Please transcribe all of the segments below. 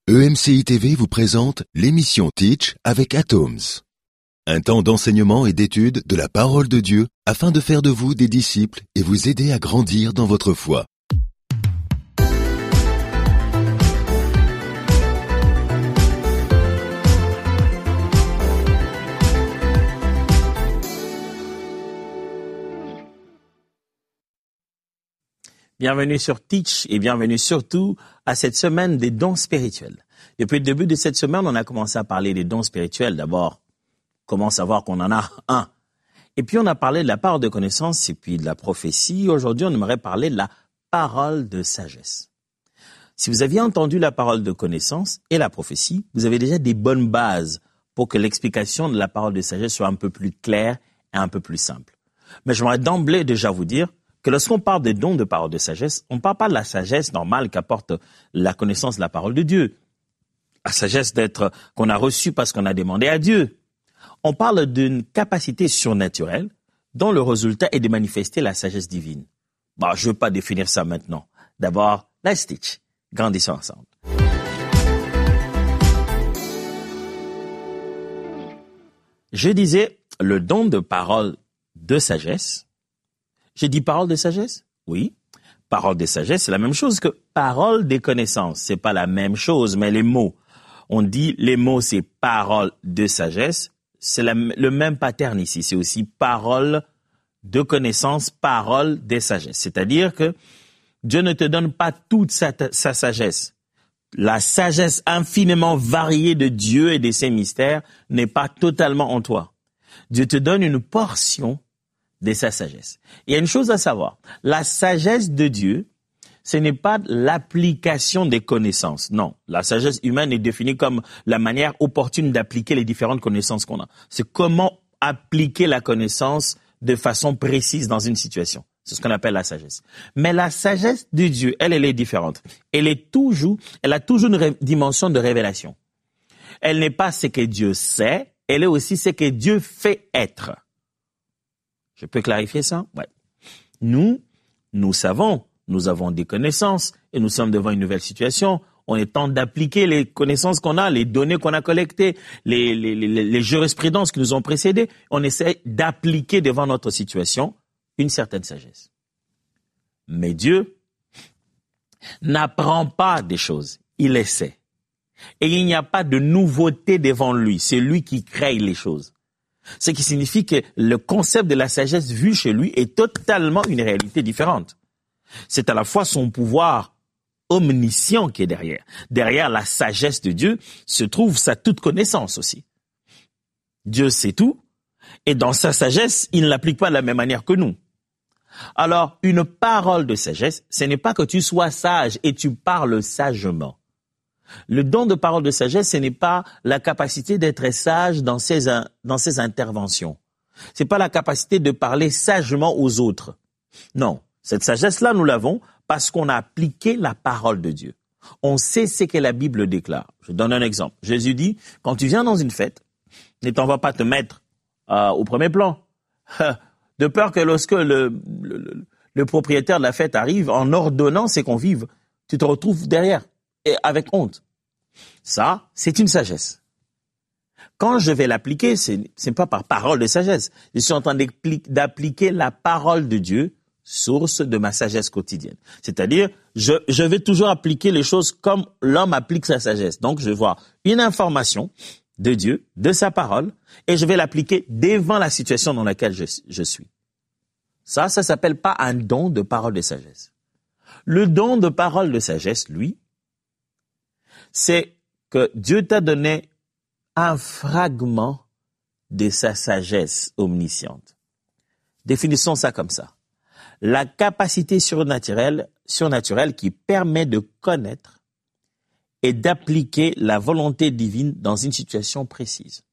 EMCI TV vous présente l'émission Teach avec Atoms. Un temps d'enseignement et d'étude de la parole de Dieu afin de faire de vous des disciples et vous aider à grandir dans votre foi. Bienvenue sur Teach et bienvenue surtout à cette semaine des dons spirituels. Depuis le début de cette semaine, on a commencé à parler des dons spirituels. D'abord, comment savoir qu'on en a un. Et puis on a parlé de la parole de connaissance et puis de la prophétie. Aujourd'hui, on aimerait parler de la parole de sagesse. Si vous aviez entendu la parole de connaissance et la prophétie, vous avez déjà des bonnes bases pour que l'explication de la parole de sagesse soit un peu plus claire et un peu plus simple. Mais j'aimerais d'emblée déjà vous dire que lorsqu'on parle des dons de parole de sagesse, on ne parle pas de la sagesse normale qu'apporte la connaissance de la parole de Dieu. La sagesse qu'on a reçue parce qu'on a demandé à Dieu. On parle d'une capacité surnaturelle dont le résultat est de manifester la sagesse divine. Je ne veux pas définir ça maintenant. D'abord, let's teach. Grandissons ensemble. Je disais, le don de parole de sagesse. J'ai dit parole de sagesse? Oui. Parole de sagesse, c'est la même chose que parole des connaissances. C'est pas la même chose, mais les mots. On dit les mots, c'est parole de sagesse. C'est le même pattern ici. C'est aussi parole de connaissance, parole des sagesse. C'est-à-dire que Dieu ne te donne pas toute sa sagesse. La sagesse infiniment variée de Dieu et de ses mystères n'est pas totalement en toi. Dieu te donne une portion de sa sagesse. Il y a une chose à savoir. La sagesse de Dieu, ce n'est pas l'application des connaissances. Non. La sagesse humaine est définie comme la manière opportune d'appliquer les différentes connaissances qu'on a. C'est comment appliquer la connaissance de façon précise dans une situation. C'est ce qu'on appelle la sagesse. Mais la sagesse de Dieu, elle est différente. Elle a toujours une dimension de révélation. Elle n'est pas ce que Dieu sait, elle est aussi ce que Dieu fait être. Je peux clarifier ça? Ouais. Nous savons, nous avons des connaissances et nous sommes devant une nouvelle situation. On est temps d'appliquer les connaissances qu'on a, les données qu'on a collectées, les jurisprudences qui nous ont précédées. On essaie d'appliquer devant notre situation une certaine sagesse. Mais Dieu n'apprend pas des choses, il essaie. Et il n'y a pas de nouveauté devant lui, c'est lui qui crée les choses. Ce qui signifie que le concept de la sagesse vu chez lui est totalement une réalité différente. C'est à la fois son pouvoir omniscient qui est derrière. Derrière la sagesse de Dieu se trouve sa toute connaissance aussi. Dieu sait tout, et dans sa sagesse, il ne l'applique pas de la même manière que nous. Alors, une parole de sagesse, ce n'est pas que tu sois sage et tu parles sagement. Le don de parole de sagesse, ce n'est pas la capacité d'être sage dans ses interventions. C'est pas la capacité de parler sagement aux autres. Non, cette sagesse-là, nous l'avons parce qu'on a appliqué la parole de Dieu. On sait ce que la Bible déclare. Je donne un exemple. Jésus dit, quand tu viens dans une fête, ne t'en vas pas te mettre au premier plan. De peur que lorsque le propriétaire de la fête arrive, en ordonnant ses convives, tu te retrouves derrière. Et avec honte. Ça, c'est une sagesse. Quand je vais l'appliquer, c'est pas par parole de sagesse. Je suis en train d'appliquer la parole de Dieu, source de ma sagesse quotidienne. C'est-à-dire, je vais toujours appliquer les choses comme l'homme applique sa sagesse. Donc, je vois une information de Dieu, de sa parole, et je vais l'appliquer devant la situation dans laquelle je suis. Ça s'appelle pas un don de parole de sagesse. Le don de parole de sagesse, lui, c'est que Dieu t'a donné un fragment de sa sagesse omnisciente. Définissons ça comme ça. La capacité surnaturelle qui permet de connaître et d'appliquer la volonté divine dans une situation précise.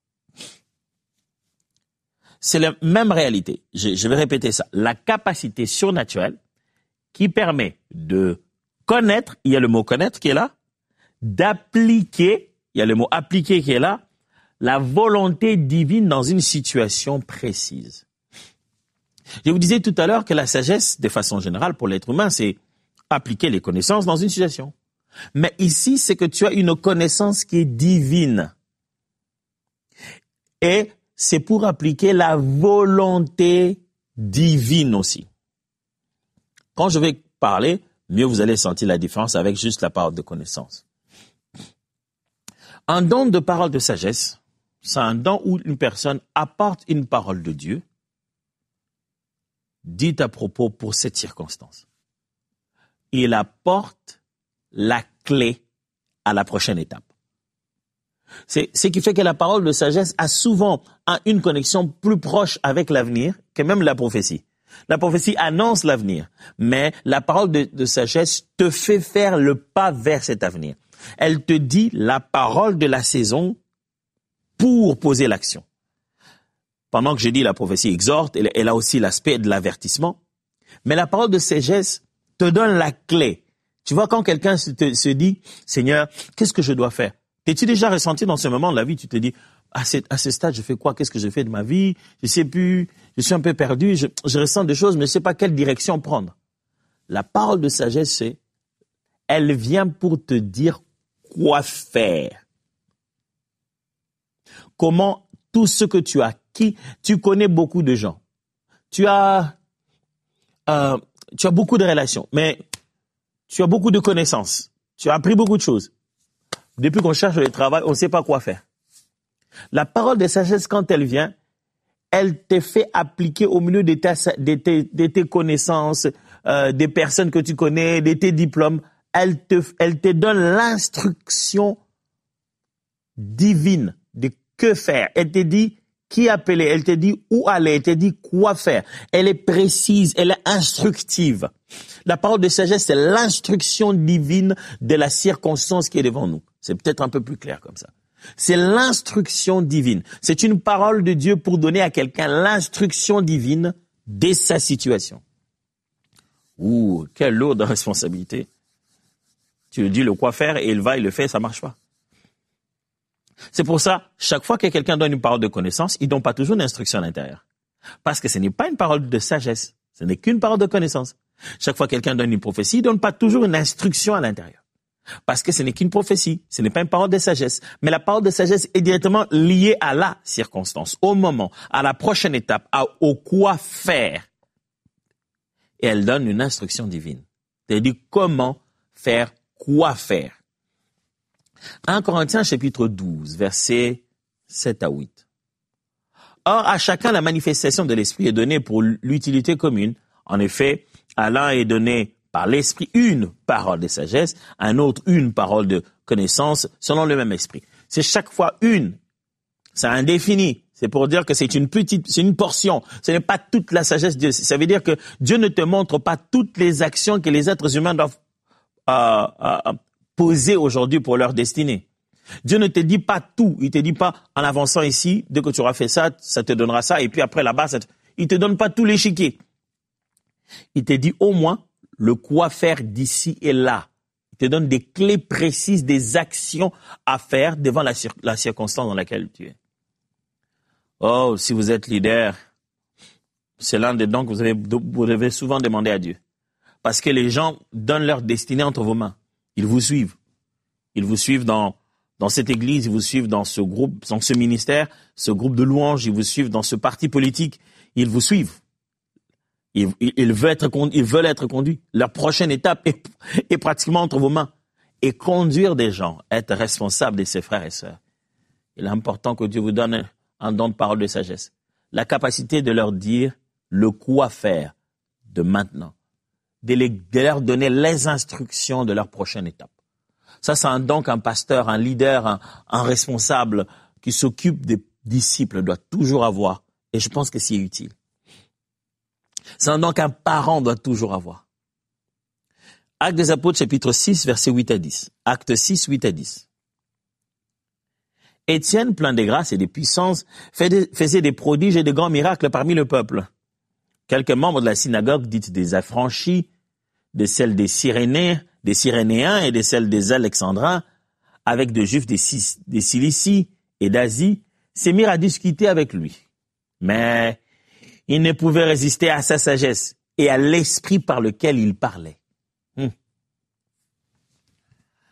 C'est la même réalité. Je vais répéter ça. La capacité surnaturelle qui permet de connaître, il y a le mot connaître qui est là, d'appliquer, il y a le mot appliquer qui est là, la volonté divine dans une situation précise. Je vous disais tout à l'heure que la sagesse, de façon générale, pour l'être humain, c'est appliquer les connaissances dans une situation. Mais ici, c'est que tu as une connaissance qui est divine. Et c'est pour appliquer la volonté divine aussi. Quand je vais parler, mieux vous allez sentir la différence avec juste la parole de connaissance. Un don de parole de sagesse, c'est un don où une personne apporte une parole de Dieu dite à propos pour cette circonstance. Il apporte la clé à la prochaine étape. C'est ce qui fait que la parole de sagesse a souvent une connexion plus proche avec l'avenir que même la prophétie. La prophétie annonce l'avenir, mais la parole de sagesse te fait faire le pas vers cet avenir. Elle te dit la parole de la saison pour poser l'action. Pendant que j'ai dit la prophétie exhorte, elle a aussi l'aspect de l'avertissement, mais la parole de sagesse te donne la clé. Tu vois, quand quelqu'un se dit, Seigneur, qu'est-ce que je dois faire? T'es-tu déjà ressenti dans ce moment de la vie, tu te dis, à ce stade, je fais quoi? Qu'est-ce que je fais de ma vie? Je sais plus, je suis un peu perdu, je ressens des choses, mais je sais pas quelle direction prendre. La parole de sagesse, elle vient pour te dire quoi faire. Comment tout ce que tu as acquis, tu connais beaucoup de gens. Tu as beaucoup de relations, mais tu as beaucoup de connaissances. Tu as appris beaucoup de choses. Depuis qu'on cherche le travail, on ne sait pas quoi faire. La parole de sagesse, quand elle vient, elle te fait appliquer au milieu de tes connaissances, des personnes que tu connais, de tes diplômes. Elle te donne l'instruction divine de que faire. Elle te dit qui appeler, elle te dit où aller, elle te dit quoi faire. Elle est précise, elle est instructive. La parole de sagesse, c'est l'instruction divine de la circonstance qui est devant nous. C'est peut-être un peu plus clair comme ça. C'est l'instruction divine. C'est une parole de Dieu pour donner à quelqu'un l'instruction divine de sa situation. Ouh, quelle lourde responsabilité. Tu lui dis le quoi faire et il va, il le fait, ça marche pas. C'est pour ça, chaque fois que quelqu'un donne une parole de connaissance, il ne donne pas toujours une instruction à l'intérieur. Parce que ce n'est pas une parole de sagesse, ce n'est qu'une parole de connaissance. Chaque fois que quelqu'un donne une prophétie, il ne donne pas toujours une instruction à l'intérieur. Parce que ce n'est qu'une prophétie, ce n'est pas une parole de sagesse. Mais la parole de sagesse est directement liée à la circonstance, au moment, à la prochaine étape, au quoi faire. Et elle donne une instruction divine. C'est-à-dire comment faire, quoi faire. 1 Corinthiens chapitre 12, versets 7 à 8. Or, à chacun la manifestation de l'Esprit est donnée pour l'utilité commune. En effet, à l'un est donné par l'Esprit une parole de sagesse, à un autre une parole de connaissance, selon le même Esprit. C'est chaque fois une. C'est indéfini. C'est pour dire que c'est une portion. Ce n'est pas toute la sagesse de Dieu. Ça veut dire que Dieu ne te montre pas toutes les actions que les êtres humains doivent poser aujourd'hui pour leur destinée. Dieu ne te dit pas tout. Il te dit pas, en avançant ici, dès que tu auras fait ça, ça te donnera ça, et puis après là-bas, il te donne pas tout l'échiquier. Il te dit au moins le quoi faire d'ici et là. Il te donne des clés précises, des actions à faire devant la circonstance dans laquelle tu es. Oh, si vous êtes leader, c'est l'un des dons que vous devez souvent demander à Dieu. Parce que les gens donnent leur destinée entre vos mains. Ils vous suivent. Ils vous suivent dans cette église, ils vous suivent dans ce groupe, dans ce ministère, ce groupe de louanges, ils vous suivent dans ce parti politique. Ils vous suivent. Ils veulent être conduits. Leur prochaine étape est pratiquement entre vos mains. Et conduire des gens, être responsable de ses frères et sœurs. Il est important que Dieu vous donne un don de parole de sagesse. La capacité de leur dire le quoi faire de maintenant. De leur donner les instructions de leur prochaine étape. Ça, c'est un don qu'un pasteur, un leader, un responsable qui s'occupe des disciples doit toujours avoir. Et je pense que c'est utile. C'est un don qu'un parent doit toujours avoir. Actes des Apôtres, chapitre 6, versets 8 à 10. Acte 6, 8 à 10. Étienne, plein de grâce et de puissance, faisait des prodiges et de grands miracles parmi le peuple. Quelques membres de la synagogue dite des affranchis, de celle des Cyrénéens et de celle des Alexandrins, avec des Juifs des Cilicie et d'Asie, se mirent à discuter avec lui. Mais ils ne pouvaient résister à sa sagesse et à l'esprit par lequel il parlait.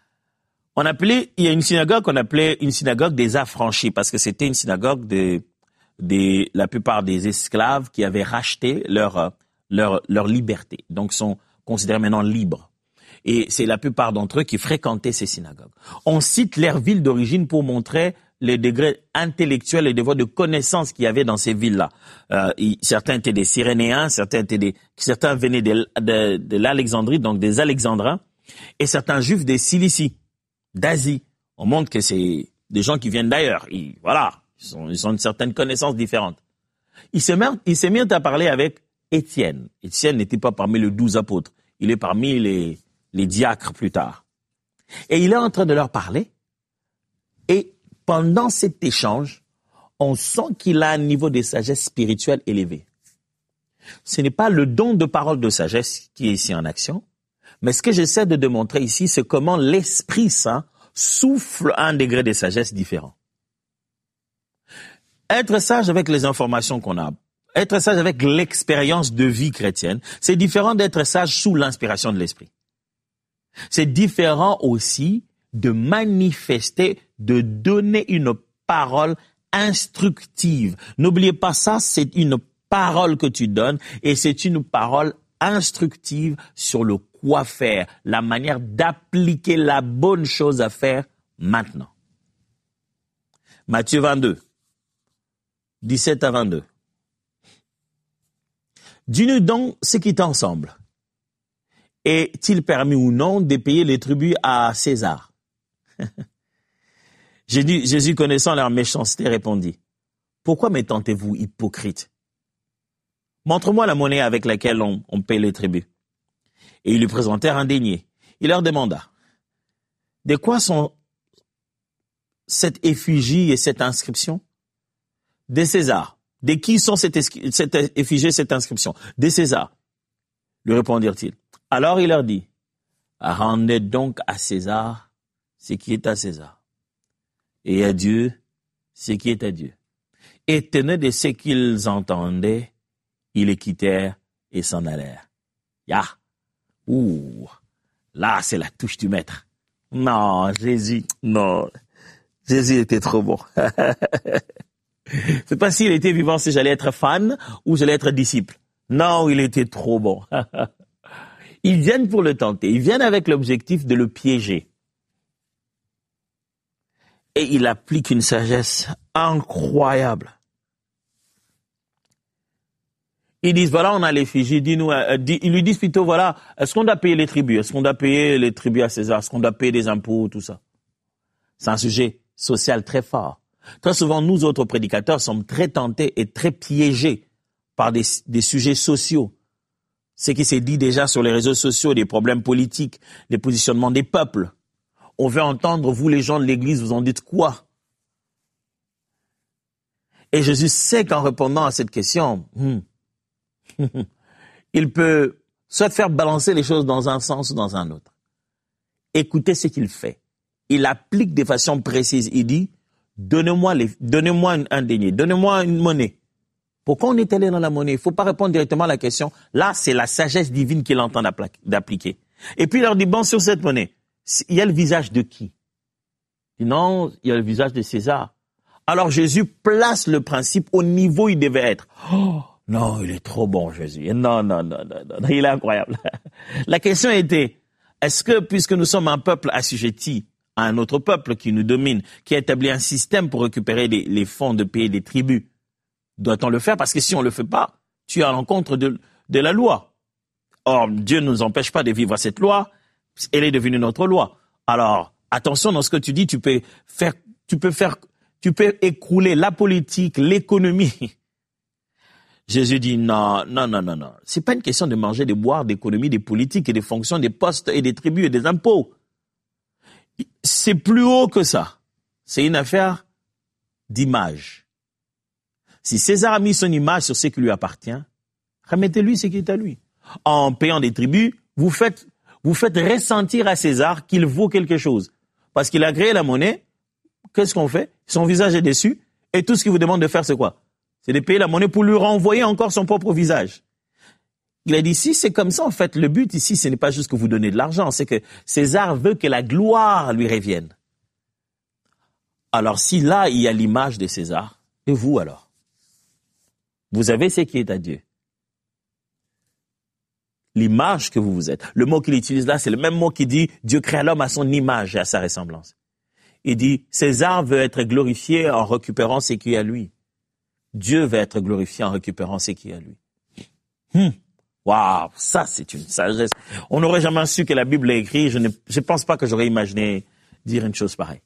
il y a une synagogue qu'on appelait une synagogue des affranchis, parce que c'était une synagogue la plupart des esclaves qui avaient racheté leur liberté. Donc, sont considérés maintenant libres. Et c'est la plupart d'entre eux qui fréquentaient ces synagogues. On cite leur ville d'origine pour montrer les degrés intellectuels et des voies de connaissance qu'il y avait dans ces villes-là. Certains étaient des Cyrénéens, certains venaient de l'Alexandrie, donc des Alexandrins, et certains Juifs des Cilicie, d'Asie. On montre que c'est des gens qui viennent d'ailleurs. Ils ont une certaine connaissance différente. Ils se mirent à parler avec Étienne. Étienne n'était pas parmi les 12 apôtres. Il est parmi les diacres plus tard. Et il est en train de leur parler. Et pendant cet échange, on sent qu'il a un niveau de sagesse spirituelle élevé. Ce n'est pas le don de parole de sagesse qui est ici en action, mais ce que j'essaie de démontrer ici, c'est comment l'Esprit Saint souffle un degré de sagesse différent. Être sage avec les informations qu'on a, être sage avec l'expérience de vie chrétienne, c'est différent d'être sage sous l'inspiration de l'Esprit. C'est différent aussi de manifester, de donner une parole instructive. N'oubliez pas ça, c'est une parole que tu donnes et c'est une parole instructive sur le quoi faire, la manière d'appliquer la bonne chose à faire maintenant. Matthieu 22, 17 à 22. Dis-nous donc ce qui t'ensemble. Est-il permis ou non de payer les tributs à César? Jésus, connaissant leur méchanceté, répondit, « Pourquoi me tentez-vous, hypocrite? Montre-moi la monnaie avec laquelle on paie les tributs. » Et ils lui présentèrent un denier. Il leur demanda, « De quoi sont cette effigie et cette inscription? » « De César. » « De qui sont cette effigie et cette inscription? »« De César. » Lui répondirent-ils. Alors il leur dit, « Rendez donc à César ce qui est à César, et à Dieu ce qui est à Dieu. » Et tenant de ce qu'ils entendaient, ils les quittèrent et s'en allèrent. Là c'est la touche du maître. Non, Jésus était trop bon. C'est pas s'il était vivant si j'allais être fan ou j'allais être disciple. Non, il était trop bon. Ils viennent pour le tenter. Ils viennent avec l'objectif de le piéger. Et il applique une sagesse incroyable. Ils disent, voilà, on a l'effigie, dis-nous, ils lui disent plutôt, voilà, est-ce qu'on doit payer les tributs? Est-ce qu'on doit payer les tributs à César? Est-ce qu'on doit payer des impôts, tout ça? C'est un sujet social très fort. Très souvent, nous autres prédicateurs sommes très tentés et très piégés par des sujets sociaux. Ce qui s'est dit déjà sur les réseaux sociaux, des problèmes politiques, des positionnements des peuples. On veut entendre, vous les gens de l'Église, vous en dites quoi? Et Jésus sait qu'en répondant à cette question, il peut soit faire balancer les choses dans un sens ou dans un autre. Écoutez ce qu'il fait. Il applique de façon précise. Il dit, donnez-moi un denier, donnez-moi une monnaie. Pourquoi on est allé dans la monnaie? Il ne faut pas répondre directement à la question. Là, c'est la sagesse divine qu'il entend d'appliquer. Et puis il leur dit, bon, sur cette monnaie, il y a le visage de qui? Il dit, non, il y a le visage de César. Alors Jésus place le principe au niveau où il devait être. Oh, non, il est trop bon, Jésus. Non, il est incroyable. La question était, est-ce que, puisque nous sommes un peuple assujetti à un autre peuple qui nous domine, qui a établi un système pour récupérer les fonds de payer des tribus, doit-on le faire? Parce que si on ne le fait pas, tu es à l'encontre de la loi. Or, Dieu ne nous empêche pas de vivre cette loi, elle est devenue notre loi. Alors, attention dans ce que tu dis, tu peux écrouler la politique, l'économie. Jésus dit non. C'est pas une question de manger, de boire, d'économie, des politiques et des fonctions, des postes et des tribus et des impôts. C'est plus haut que ça. C'est une affaire d'image. Si César a mis son image sur ce qui lui appartient, remettez-lui ce qui est à lui. En payant des tribus, vous faites ressentir à César qu'il vaut quelque chose. Parce qu'il a créé la monnaie, qu'est-ce qu'on fait? Son visage est dessus, et tout ce qu'il vous demande de faire, c'est quoi? C'est de payer la monnaie pour lui renvoyer encore son propre visage. Il a dit, si c'est comme ça, en fait, le but ici, ce n'est pas juste que vous donnez de l'argent, c'est que César veut que la gloire lui revienne. Alors si là, il y a l'image de César, et vous alors? Vous avez ce qui est à Dieu. L'image que vous êtes. Le mot qu'il utilise là, c'est le même mot qui dit « Dieu crée l'homme à son image et à sa ressemblance ». Il dit « César veut être glorifié en récupérant ce qui est à lui. Dieu veut être glorifié en récupérant ce qui est à lui. » Waouh, ça c'est une sagesse. On n'aurait jamais su que la Bible l'a écrit. Je ne pense pas que j'aurais imaginé dire une chose pareille.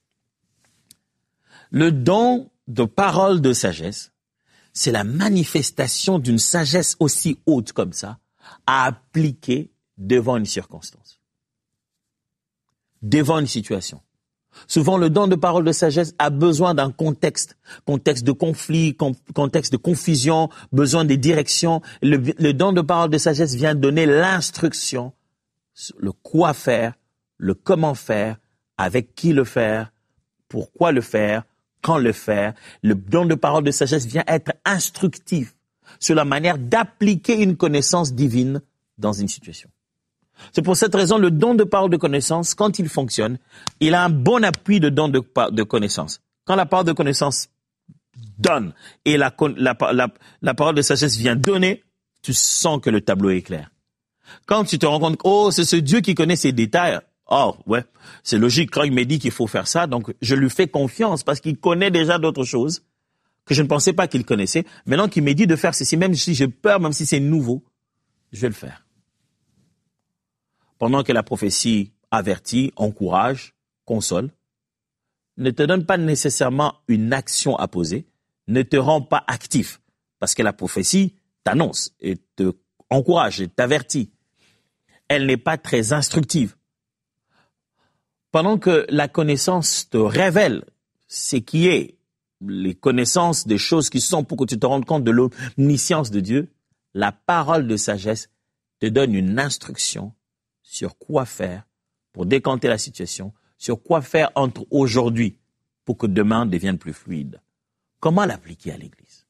Le don de parole de sagesse, c'est la manifestation d'une sagesse aussi haute comme ça, à appliquer devant une circonstance, devant une situation. Souvent, le don de parole de sagesse a besoin d'un contexte de conflit, contexte de confusion, besoin de direction. Le don de parole de sagesse vient donner l'instruction, le quoi faire, le comment faire, avec qui le faire, pourquoi le faire, quand le faire. Le don de parole de sagesse vient être instructif sur la manière d'appliquer une connaissance divine dans une situation. C'est pour cette raison, le don de parole de connaissance, quand il fonctionne, il a un bon appui de don de connaissance. Quand la parole de connaissance donne et la parole de sagesse vient donner, tu sens que le tableau est clair. Quand tu te rends compte, oh, c'est ce Dieu qui connaît ses détails, oh, ouais, c'est logique, quand il m'a dit qu'il faut faire ça, donc je lui fais confiance parce qu'il connaît déjà d'autres choses que je ne pensais pas qu'il connaissait. Maintenant qu'il m'a dit de faire ceci, même si j'ai peur, même si c'est nouveau, je vais le faire. Pendant que la prophétie avertit, encourage, console, ne te donne pas nécessairement une action à poser, ne te rend pas actif, parce que la prophétie t'annonce et te encourage et t'avertit. Elle n'est pas très instructive. Pendant que la connaissance te révèle ce qui est, les connaissances des choses qui sont pour que tu te rendes compte de l'omniscience de Dieu, la parole de sagesse te donne une instruction sur quoi faire pour décanter la situation, sur quoi faire entre aujourd'hui pour que demain devienne plus fluide. Comment l'appliquer à l'Église?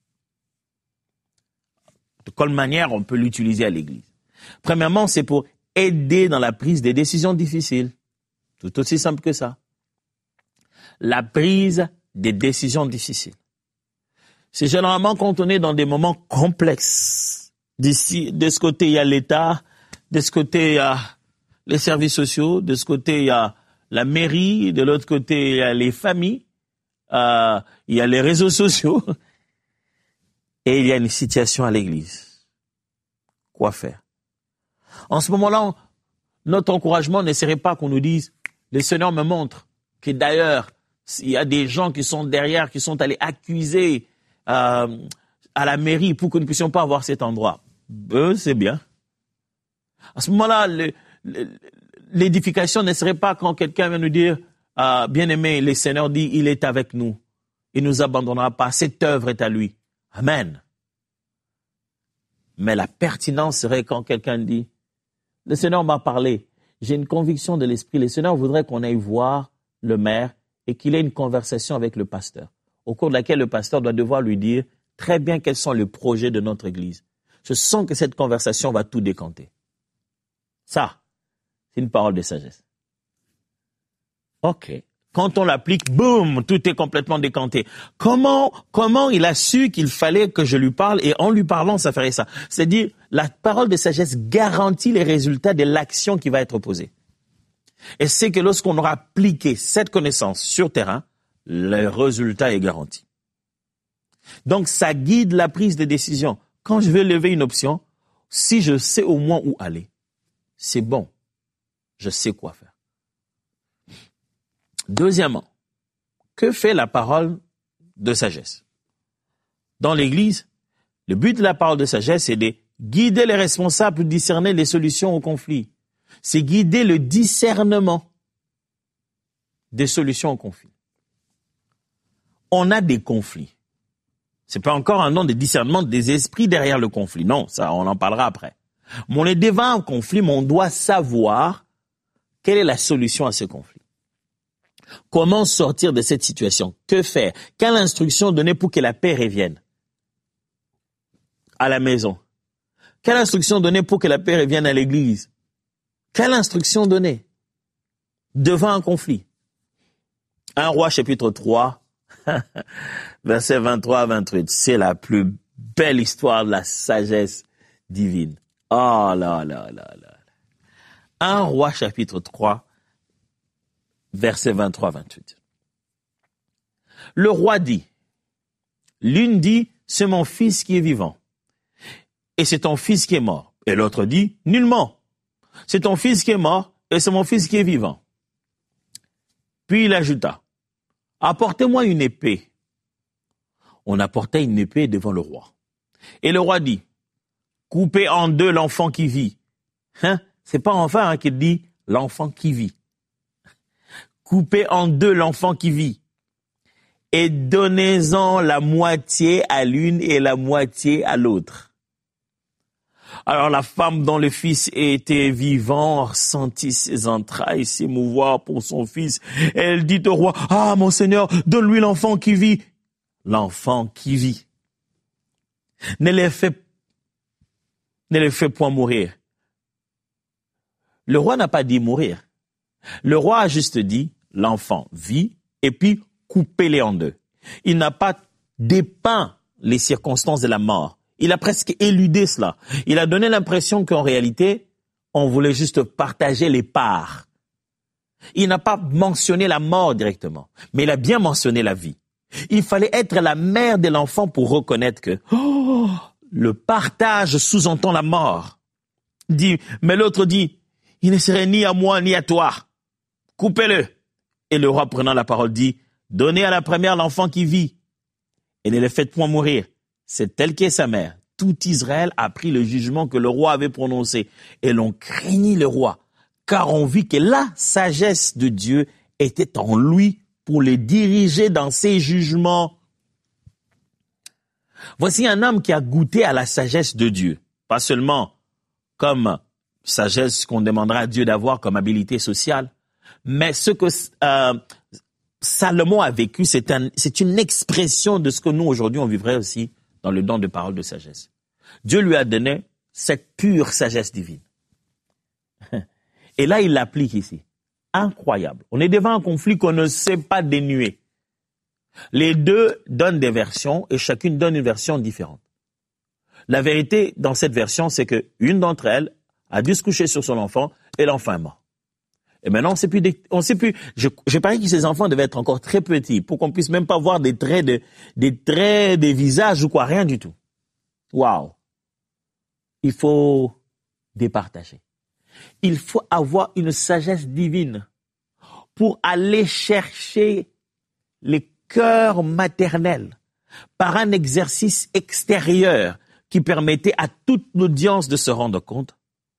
De quelle manière on peut l'utiliser à l'Église? Premièrement, c'est pour aider dans la prise des décisions difficiles. Tout aussi simple que ça. La prise des décisions difficiles. C'est généralement quand on est dans des moments complexes. D'ici, de ce côté, il y a l'État, de ce côté, il y a les services sociaux, de ce côté, il y a la mairie, de l'autre côté, il y a les familles, il y a les réseaux sociaux, et il y a une situation à l'église. Quoi faire? En ce moment-là, notre encouragement ne serait pas qu'on nous dise « Le Seigneur me montre que d'ailleurs, il y a des gens qui sont derrière, qui sont allés accuser à la mairie pour que nous ne puissions pas avoir cet endroit. » C'est bien. À ce moment-là, l'édification ne serait pas quand quelqu'un vient nous dire « Bien-aimé, le Seigneur dit, il est avec nous. Il ne nous abandonnera pas. Cette œuvre est à lui. » Amen. Mais la pertinence serait quand quelqu'un dit « Le Seigneur m'a parlé. J'ai une conviction de l'Esprit. Le Seigneur voudrait qu'on aille voir le maire et qu'il ait une conversation avec le pasteur, au cours de laquelle le pasteur doit devoir lui dire très bien quels sont les projets de notre Église. Je sens que cette conversation va tout décanter. » Ça, c'est une parole de sagesse. OK. Quand on l'applique, boum, tout est complètement décanté. Comment il a su qu'il fallait que je lui parle et en lui parlant, ça ferait ça? C'est-à-dire, la parole de sagesse garantit les résultats de l'action qui va être posée. Et c'est que lorsqu'on aura appliqué cette connaissance sur terrain, le résultat est garanti. Donc, ça guide la prise de décision. Quand je vais lever une option, si je sais au moins où aller, c'est bon. Je sais quoi faire. Deuxièmement, que fait la parole de sagesse? Dans l'Église, le but de la parole de sagesse, c'est de guider les responsables pour discerner les solutions aux conflits. C'est guider le discernement des solutions aux conflits. On a des conflits. C'est pas encore un nom de discernement des esprits derrière le conflit. Non, ça, on en parlera après. Mais on est devant un conflit, mais on doit savoir quelle est la solution à ce conflit. Comment sortir de cette situation? Que faire? Quelle instruction donner pour que la paix revienne à la maison? Quelle instruction donner pour que la paix revienne à l'église? Quelle instruction donner devant un conflit? 1 Roi chapitre 3, versets 23 à 28. C'est la plus belle histoire de la sagesse divine. Oh là là là là. 1 Roi chapitre 3, versets 23 à 28. Le roi dit, l'une dit, c'est mon fils qui est vivant, et c'est ton fils qui est mort. Et l'autre dit, nullement, c'est ton fils qui est mort, et c'est mon fils qui est vivant. Puis il ajouta, apportez-moi une épée. On apportait une épée devant le roi. Et le roi dit, coupez en deux l'enfant qui vit. C'est pas enfin qu'il dit l'enfant qui vit. Coupez en deux l'enfant qui vit. Et donnez-en la moitié à l'une et la moitié à l'autre. Alors la femme dont le fils était vivant sentit ses entrailles s'émouvoir pour son fils. Elle dit au roi, ah mon Seigneur, donne-lui l'enfant qui vit. L'enfant qui vit. Ne les fait point mourir. Le roi n'a pas dit mourir. Le roi a juste dit, l'enfant vit, et puis coupez-les en deux. Il n'a pas dépeint les circonstances de la mort. Il a presque éludé cela. Il a donné l'impression qu'en réalité, on voulait juste partager les parts. Il n'a pas mentionné la mort directement, mais il a bien mentionné la vie. Il fallait être la mère de l'enfant pour reconnaître que le partage sous-entend la mort. Mais l'autre dit, il ne serait ni à moi ni à toi. Coupez-le. Et le roi prenant la parole dit, donnez à la première l'enfant qui vit et ne le faites point mourir. C'est elle qui est sa mère. Tout Israël a pris le jugement que le roi avait prononcé et l'on craignit le roi, car on vit que la sagesse de Dieu était en lui pour les diriger dans ses jugements. Voici un homme qui a goûté à la sagesse de Dieu, pas seulement comme sagesse qu'on demandera à Dieu d'avoir comme habilité sociale, mais ce que Salomon a vécu, c'est une expression de ce que nous aujourd'hui on vivrait aussi dans le don de parole de sagesse. Dieu lui a donné cette pure sagesse divine. Et là, il l'applique ici. Incroyable. On est devant un conflit qu'on ne sait pas dénuer. Les deux donnent des versions et chacune donne une version différente. La vérité dans cette version, c'est que une d'entre elles a dû se coucher sur son enfant et l'enfant est mort. Et maintenant, on sait plus. Je parie que ces enfants devaient être encore très petits pour qu'on puisse même pas voir des traits des visages ou quoi, rien du tout. Waouh. Il faut départager. Il faut avoir une sagesse divine pour aller chercher les cœurs maternels par un exercice extérieur qui permettait à toute l'audience de se rendre compte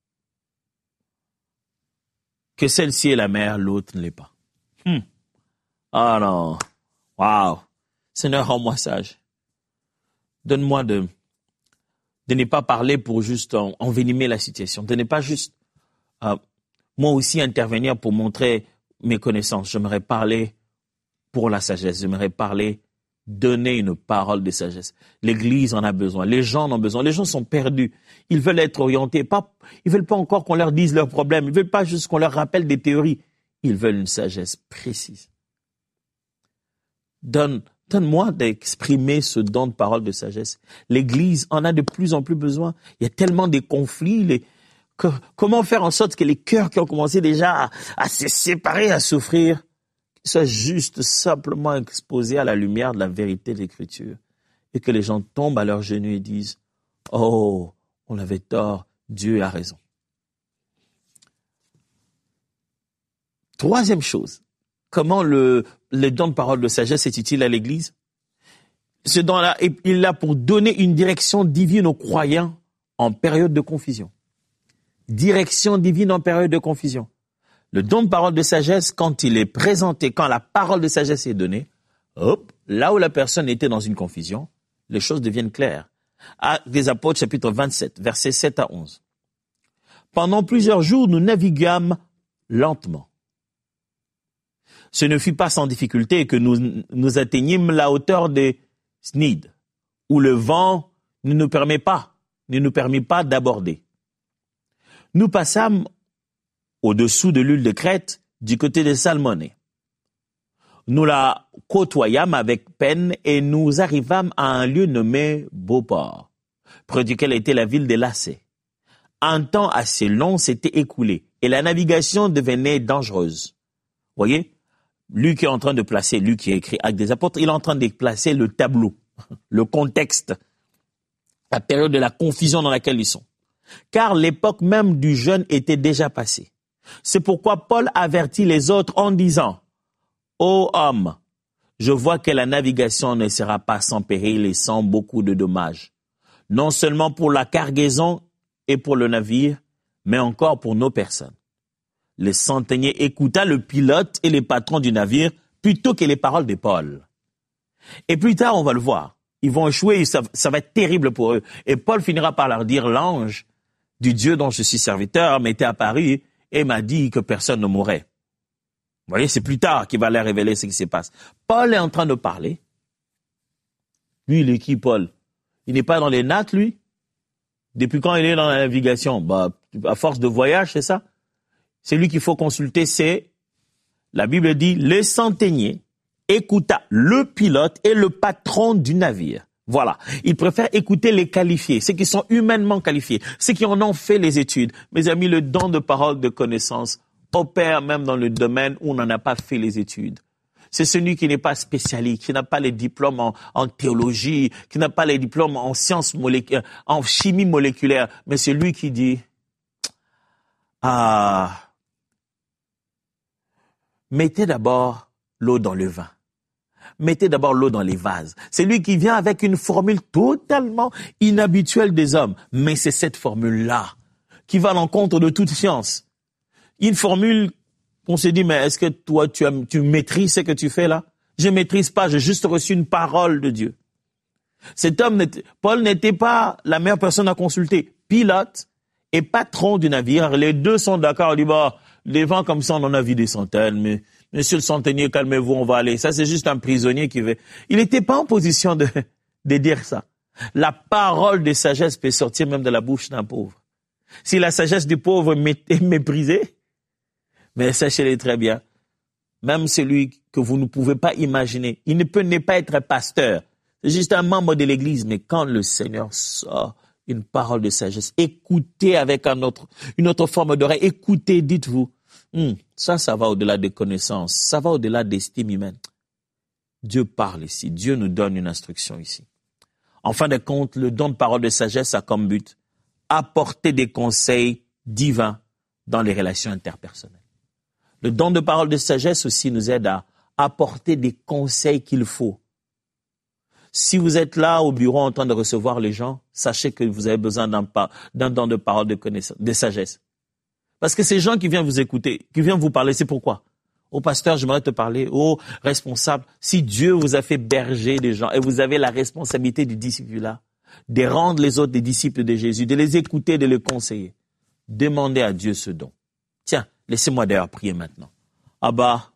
que celle-ci est la mère, l'autre ne l'est pas. Ah non. Waouh. Seigneur, rends-moi sage. Donne-moi de ne pas parler pour juste envenimer la situation, de ne pas juste moi aussi intervenir pour montrer mes connaissances. J'aimerais parler pour la sagesse, j'aimerais parler, donner une parole de sagesse. L'Église en a besoin, les gens en ont besoin, les gens sont perdus. Ils veulent être orientés, ils veulent pas encore qu'on leur dise leurs problèmes, ils veulent pas juste qu'on leur rappelle des théories, ils veulent une sagesse précise. Donne-moi d'exprimer ce don de parole de sagesse. L'Église en a de plus en plus besoin. Il y a tellement de conflits. Comment faire en sorte que les cœurs qui ont commencé déjà à se séparer, à souffrir, soient juste simplement exposés à la lumière de la vérité de l'Écriture et que les gens tombent à leurs genoux et disent « Oh, on avait tort, Dieu a raison. » Troisième chose, comment le don de parole de sagesse est utile à l'Église? Ce don-là, il est là pour donner une direction divine aux croyants en période de confusion. Direction divine en période de confusion. Le don de parole de sagesse, quand il est présenté, quand la parole de sagesse est donnée, là où la personne était dans une confusion, les choses deviennent claires. Actes des Apôtres, chapitre 27, versets 7 à 11. Pendant plusieurs jours, nous naviguâmes lentement. Ce ne fut pas sans difficulté que nous atteignîmes la hauteur de Snid, où le vent ne nous permet pas ne nous permit pas d'aborder. Nous passâmes au-dessous de l'île de Crète, du côté de Salmonée. Nous la côtoyâmes avec peine et nous arrivâmes à un lieu nommé Beauport, près duquel était la ville de Lacée. Un temps assez long s'était écoulé et la navigation devenait dangereuse. Voyez, Luc est en train de placer, Luc qui a écrit Actes des Apôtres, il est en train de placer le tableau, le contexte, la période de la confusion dans laquelle ils sont. Car l'époque même du jeûne était déjà passée. C'est pourquoi Paul avertit les autres en disant « Ô homme, je vois que la navigation ne sera pas sans péril et sans beaucoup de dommages, non seulement pour la cargaison et pour le navire, mais encore pour nos personnes. » Le centenier écouta le pilote et les patrons du navire plutôt que les paroles de Paul. Et plus tard, on va le voir, ils vont échouer, ça va être terrible pour eux. Et Paul finira par leur dire « L'ange du Dieu dont je suis serviteur m'était apparu et m'a dit que personne ne mourrait. » Vous voyez, c'est plus tard qu'il va leur révéler ce qui se passe. Paul est en train de parler. Lui, il est qui, Paul? Il n'est pas dans les nattes, lui? Depuis quand il est dans la navigation? À force de voyage, c'est ça? C'est lui qu'il faut consulter, la Bible dit, le centenier écouta le pilote et le patron du navire. Voilà. Il préfère écouter les qualifiés, ceux qui sont humainement qualifiés, ceux qui en ont fait les études. Mes amis, le don de parole, de connaissance opère même dans le domaine où on n'en a pas fait les études. C'est celui qui n'est pas spécialiste, qui n'a pas les diplômes en théologie, qui n'a pas les diplômes en sciences moléculaires, en chimie moléculaire, mais c'est lui qui dit, mettez d'abord l'eau dans le vin. Mettez d'abord l'eau dans les vases. C'est lui qui vient avec une formule totalement inhabituelle des hommes. Mais c'est cette formule-là qui va à l'encontre de toute science. Une formule, on se dit, mais est-ce que toi, tu maîtrises ce que tu fais là? Je maîtrise pas, j'ai juste reçu une parole de Dieu. Cet homme, Paul n'était pas la meilleure personne à consulter. Pilote et patron du navire, les deux sont d'accord, on dit, les vents comme ça, on en a vu des centaines, mais monsieur le centenier, calmez-vous, on va aller. Ça, c'est juste un prisonnier qui veut. Il n'était pas en position de dire ça. La parole de sagesse peut sortir même de la bouche d'un pauvre. Si la sagesse du pauvre est méprisée, mais sachez-le très bien, même celui que vous ne pouvez pas imaginer, il ne peut pas être pasteur. C'est juste un membre de l'église, mais quand le Seigneur sort une parole de sagesse, écoutez avec une autre forme d'oreille, écoutez, dites-vous, ça va au-delà des connaissances, ça va au-delà d'estime humaine. Dieu parle ici, Dieu nous donne une instruction ici. En fin de compte, le don de parole de sagesse a comme but apporter des conseils divins dans les relations interpersonnelles. Le don de parole de sagesse aussi nous aide à apporter des conseils qu'il faut. Si vous êtes là au bureau en train de recevoir les gens, sachez que vous avez besoin d'un don de parole de sagesse. Parce que ces gens qui viennent vous écouter, qui viennent vous parler, c'est pourquoi? Ô pasteur, j'aimerais te parler. Ô responsable, si Dieu vous a fait berger des gens et vous avez la responsabilité du disciple-là, de rendre les autres des disciples de Jésus, de les écouter, de les conseiller, demandez à Dieu ce don. Tiens, laissez-moi d'ailleurs prier maintenant. Abba,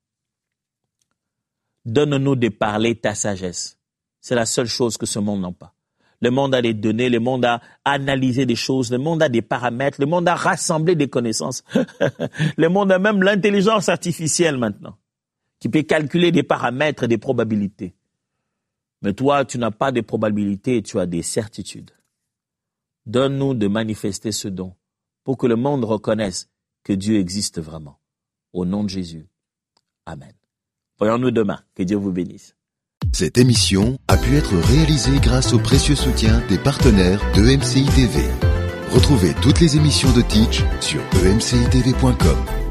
donne-nous de parler ta sagesse. C'est la seule chose que ce monde n'a pas. Le monde a des données, le monde a analysé des choses, le monde a des paramètres, le monde a rassemblé des connaissances. Le monde a même l'intelligence artificielle maintenant, qui peut calculer des paramètres et des probabilités. Mais toi, tu n'as pas de probabilités, tu as des certitudes. Donne-nous de manifester ce don pour que le monde reconnaisse que Dieu existe vraiment. Au nom de Jésus. Amen. Voyons-nous demain. Que Dieu vous bénisse. Cette émission a pu être réalisée grâce au précieux soutien des partenaires de MCI TV. Retrouvez toutes les émissions de Teach sur emcitv.com.